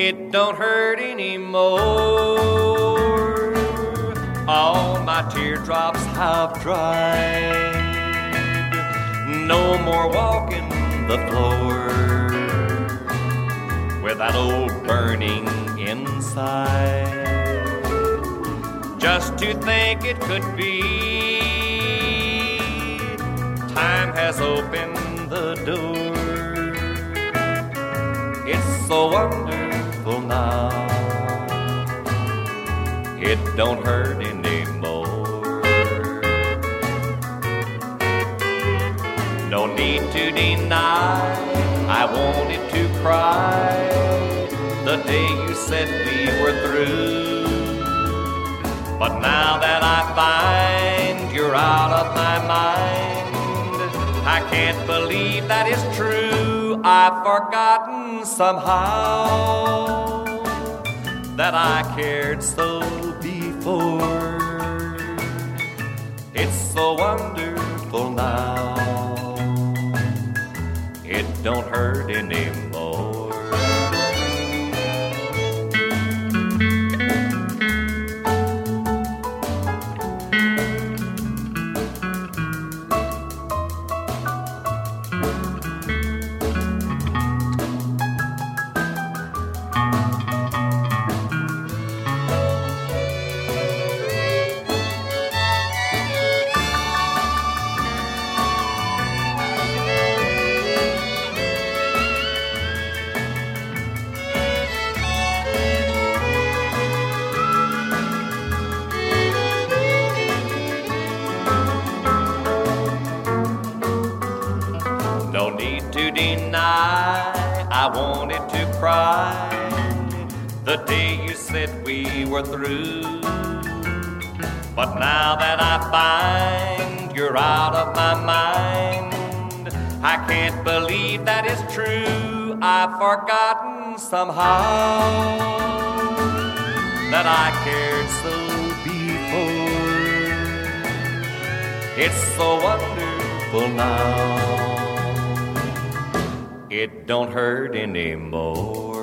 It don't hurt anymore. All my teardrops have dried. No more walking the floor with that old burning inside. Just to think it could be, time has opened the door. It's so wonderful now, it don't hurt anymore. No need to deny, I wanted to cry the day you said we were through. But now that I find you're out of my mind, I can't believe that is true. I've forgotten somehow that I cared so before. It's so wonderful now, it don't hurt anymore. No need to deny, I wanted to cry the day you said we were through. But now that I find you're out of my mind, I can't believe that is true. I've forgotten somehow that I cared so before. It's so wonderful now, it don't hurt anymore.